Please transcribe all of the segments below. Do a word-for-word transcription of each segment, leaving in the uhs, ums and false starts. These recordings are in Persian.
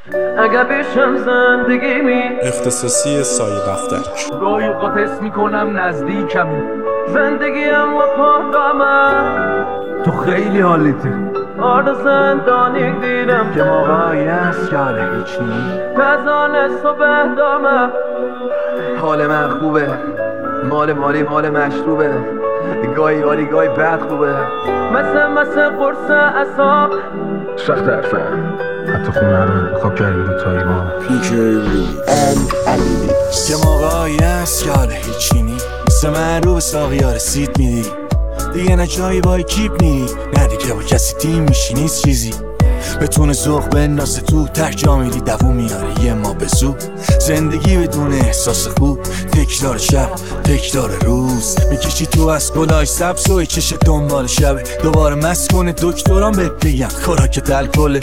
اگه بشم زندگی می اختصاصی سایه بخترک. گاهی اوقات حس میکنم نزدیکمی زندگیم و پادامم تو خیلی حالیتی آرد زندانی دیدم که موقعی است که حال هیچ نی تزانه صبح دامم حال من خوبه مال مالی مال مشروبه گاهی حالی گاهی بد خوبه مثل مثل قرص اصاب سخت حرفم حتی خونه رو انتخاب کردیم دو تایی ما که موقعی است که حال هیچی نی مثل من رو به ساقی ها رسید میدی دیگه نه جایی با کیپ نیری نه دیگه با کسی تیم میشی نیست چیزی بتونه ذوق بندازه تو ته جا میری دووم میاره یه ما به زود زندگی بدون احساس خوب تکرار شب تکرار روز میکشی تو از گلای سبز و چش دنبال شبه دوباره مست کنه دکتران بهت بگم خوراکت الکله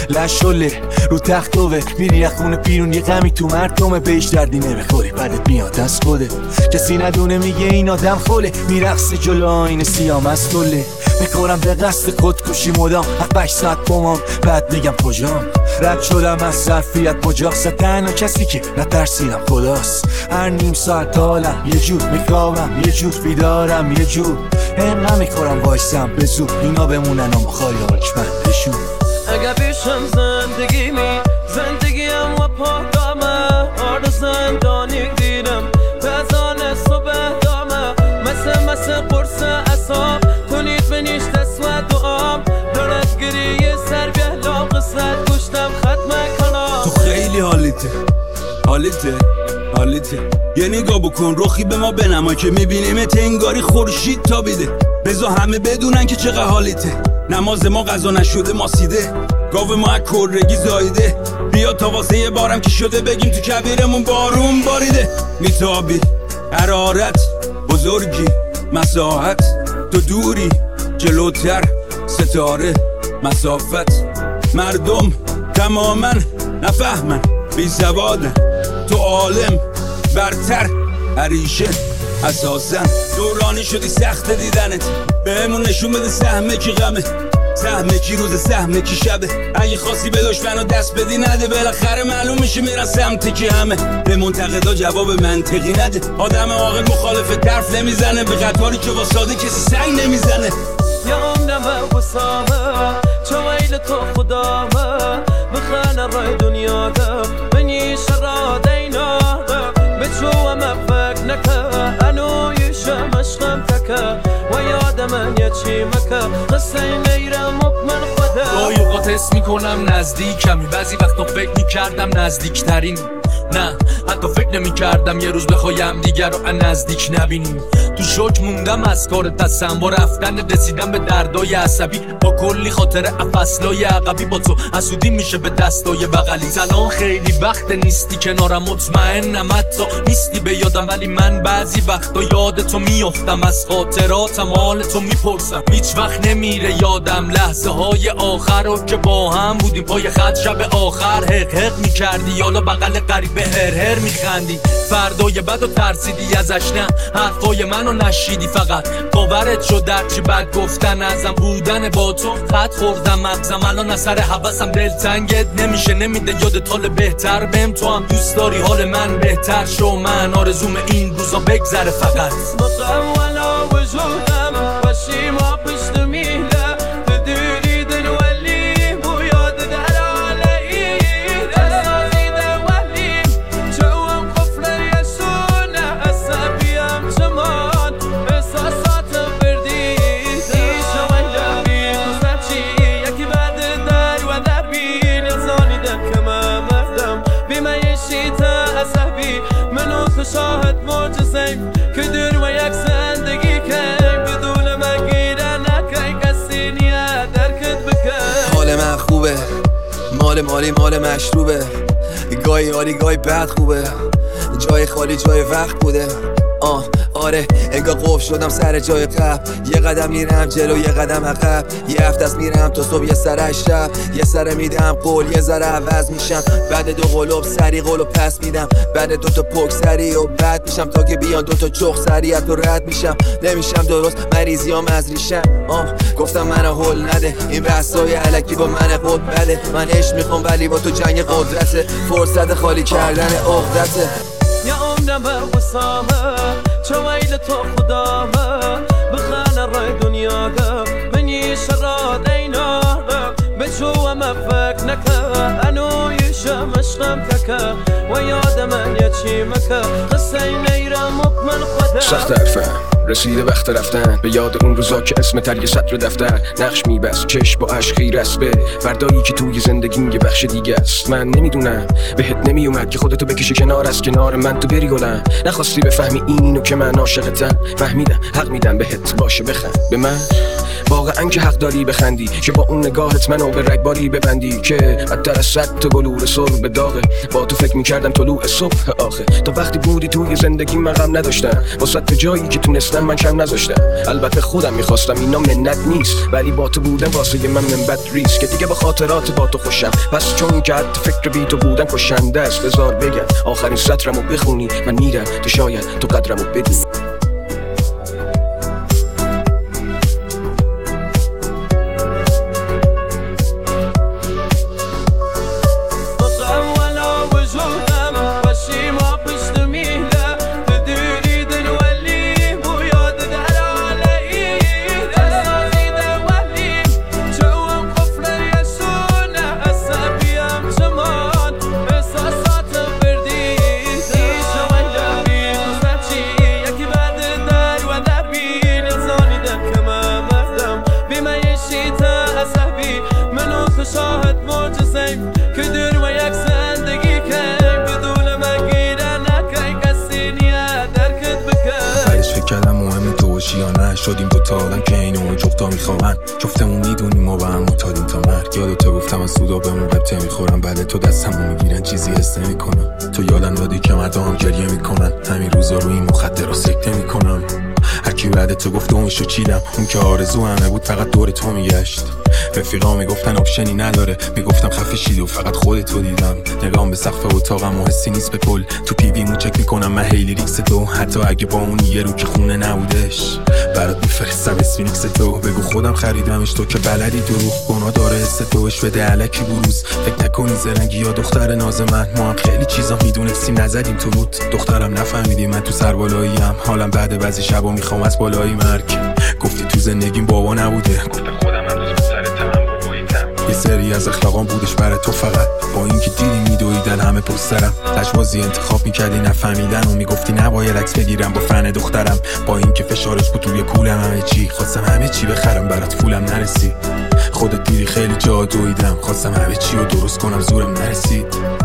لشله رو تختوه میری از خونه بیرون یه غمی تو مردمه بهش دردی نمیخوری بعدت میاد از خوده کسی ندونه میگه این آدم خوله میرقصه جلو آینه سیاه مستوله میکنم به قصد خودکشی مدام هفتش ساعت بمام بعد میگم کجام رد شدم از ظرفیت مجاست تنها کسی که نترسیدم خداست هر نیم ساعت حالم یه جور میخوابم یه جور بیدارم یه جور اینقدر میکنم وایسم به زور اینا بمونن و مخاری حکمندشون اگه بشم زندگی می زندگیم و پادامه آرد زندانی دیدم بزانه صبح دامه مثل مثل قرص اصاب تونید بنیش تسوه دوام دارد گریه سر بهلا قصد گشتم ختم کنم تو خیلی حالیته حالیته حالیته یه نگاه بکن رخی به ما بنما که میبینیمت انگاری خورشید تابیده بذار همه بدونن که چقدر حالیته نماز ما قضا نشده ماسیده گاو ما از کرگی زایده بیا تا واسه یه بارم که شده بگیم تو کبیرمون بارون باریده میتابی حرارت بزرگی مساحت تو دوری جلوتر ستاره مسافت مردم تماما نفهمن بی سوادن تو عالم برتر عریشه اساسا دورانی شدی سخت دیدنت بهمون نشون بده سهمه کی غمه سهمه کی روز سهمه کی شبه اگه خواستی به دشمنو دست بدی نده بالاخره معلوم میشه میرن سمت کی همه به منتقدا جواب منطقی نده آدم عاقل مخالف طرف نمیزنه به قطاری که واساده کسی سنگ نمیزنه یا عمرم وسامه چه ویل تو خدامه بخانه رای دنیا ده بنی شرا دینا بچو مفک نکه انو یشم عشقم تکه و یادم من یه چی مکه قصه نیرم مکمن خوده گاهی اوقات حس میکنم نزدیکمی بعضی وقتا فکر میکردم نزدیکترین نه حتی فکر نمیکردم یه روز بخوایم دیگر رو نزدیک نبینیم تو شوک موندم از کار دستم با رفتن رسیدم به دردای عصبی با کلی خاطر افصلای عقبی با تو حسودی میشه به دستای بغلی سلام خیلی وقت نیستی کنارم مطمئنم حتی نیستی به یادم ولی من بعضی وقتا یاد تو میافتم از خاطراتم حال تو میپرسم هیچ وقت نمیره یادم لحظه های آخر رو که با هم بودیم پای خط شب آخر حق حق میکردی یالا بغل قریب هر هر میخندی فردای بد و ترسیدی ازش نه حرفای منو نشیدی فقط باورت شد در چی بد گفتن ازم بودن با تو خط خوردم مغزم الان اثر حواسم دلتنگت نمیشه نمیده یادت حال بهتر بهم تو هم دوست داری حال من بهتر شو من آرزوم این روزا بگذره فقط مقام ولا وجودم باشی ما پشت میله تدیری دل ولی بو یاد در علی تسازیده ولی جوام قفل یسونه عصبیم جمان احساسات بردی دیشا ویده بی خزرچی یکی بعد در و در بی نزانیدم که من مردم بی میشی تا عصبی منو تو شاهد معجزیم که دور و یک زندگی کن بدون من گیره نکی کسی نیه درکت بکن حال من خوبه مال مالی مال مشروبه گاهی حالی گاهی بد خوبه جای خالی جای وقت بوده آه آره انگار قفل شدم سر جای قبل، یه قدم میرم جلو یه قدم عقب، یه هفته است میرم تا صبح یه سر شب، یه سر میدم قول یه ذره عوض میشم، بعد دو قلوب سری قولو پس میدم، بعد دو تا پک سری و بعد میشم تا که بیان دو تا چخ سریعت و رد میشم، نمیشم درست مریضیام از ریشم. آه گفتم منو هول نده، این بحثای الکی با من خود بده، من عشق میخوام ولی با تو جنگ قدرته، فرصت خالی کردن عقدته. يا عمرنا بوسامة شويل تو خدامة بخانا الرأي دنياك مني شراد عيناك بتشوى ما فاكنك أنو يشام أشغمتك ويادم أن يتشيمك قصي نيرا مكمل خدا سخت حرفم رسیده وقت رفتن به یاد اون روزا که اسم تر یه سطر دفتر نقش میبست چشم با عشق خیره است به فردایی که توی زندگیم یه بخش دیگه است. من نمیدونم بهت نمیومد که خودتو بکشی کنار از کنار من تو بری گلم، نخواستی بفهمی اینو که من عاشقتم، فهمیدم حق میدم بهت باشه بخند به من، واقعا که حق داری بخندی که با اون نگاهت منو به رگباری ببندی که بدتر از صد تا بلور سر به داغه، با تو فکر میکردم طلوع صبح آخه، تا وقتی بودی توی زندگی من غم نداشتم، واسه تو جایی که تونستم من کم نذاشتم، البته خودم میخواستم اینا منت نیست، ولی با تو بودم واسه من منبت ریست که دیگه با خاطرات با تو خوشم، پس چون که حتی فکر بی تو بودن کشنده است، بذار بگم آخرین سطرمو بخونی من میرم تو شاید تو قدرمو بدونی. شدیم دو تا آدم که اینو جفتا میخوابن، جفتمون میدونیم ما با هم معتادیم تا مرگ، یادتو گفتم از سودا بهمون قبطه میخورم، بعد تو دستمو میگیرن چیزی حس نمیکنم، تو یادم دادی که مردم گریه میکنن، همین روزا روی این مخدرها سکته میکنم، هرکی بعد تو گفت اونشو چیدم، اون که آرزو همه بود فقط دور تو میگشت، رفیقا میگفتن آپشنی نداره، میگفتم خفه شید و فقط خودتو دیدم، نگام به سقف اتاقم و حسی نیست به کل، تو پیویمو چک میکنم من هیلی ریکس تو، حتی اگه با اون یه رو که خونه نبودش برات میفرستم اسفینکس تو، بگو خودم خریدمش تو که بلدی دروغ گناه داره حس توش بده علکی بروز، فکر نکنی زرنگی یا دختر ناز من، ما هم خیلی چیزا میدونستیم نزدیم تو بود، دخترم نفهمیدی من تو سربالاییم، حالم بعد بعضی شبا میخوام از بالای مرگ، گفتی تو زندگیم بابا نبوده، گفتم خودم هم دوست سرتم هم باباییتم، یه سری از اخلاقام بودش برای تو فقط، با اینکه دیدی میدویدن همه پسترم، لجبازی انتخاب میکردی نفهمیدن و میگفتی نباید عکس بگیرم با فن دخترم، با اینکه فشارش بود توی کولم همه چی، خواستم همه چی بخرم برات پولم نرسید، خودت دیدی خیلی جا دویدم، خواستم همه چی رو درست کنم زورم نرسید.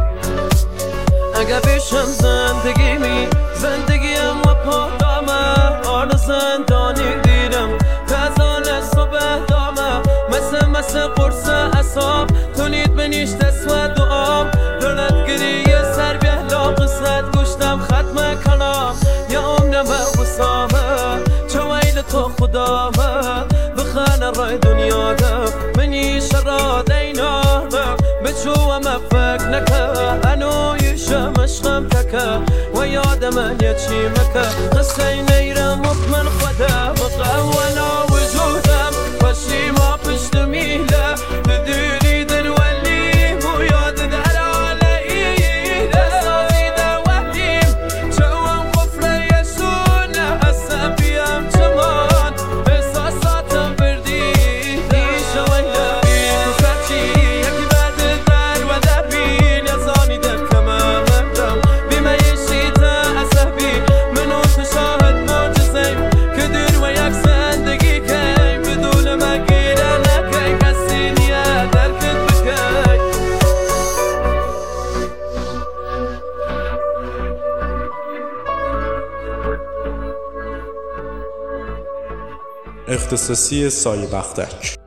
اگه بشم زندگیمی زندگیم و پادامه، آن زندانی دیدم کازان صبح دامه، مثل مثل قرص اصاب تونید بنیش تسوه دعام، دولت گریه سر بهلا قصت گشتم ختم کلام، یا عمرم بوسامه چویل تو خدامه بخانه رای دنیا ده منی شراد عیناده بچوه ما فکر نکه انو یشم اشغم تکه و یادم ان یچیمکه قصه نیرم مکمل خدا مقولا وجودم باشی ما پشت میله بدونی دن ولی مو یاد در آلهیده سازیده وحیم چوام قفله یسونه حسن بیم چمان احساساتم بردیده شویله بیم سرچی یکی بعد در و در بین ازانیده کمه مردم بیمه یشیده عصبی منو تو شاهد معجزیم که دیر و یک زندگی کهیم بدون مگیره نکی کسی نیه درکت بکی. اختصاصی سایه بختک.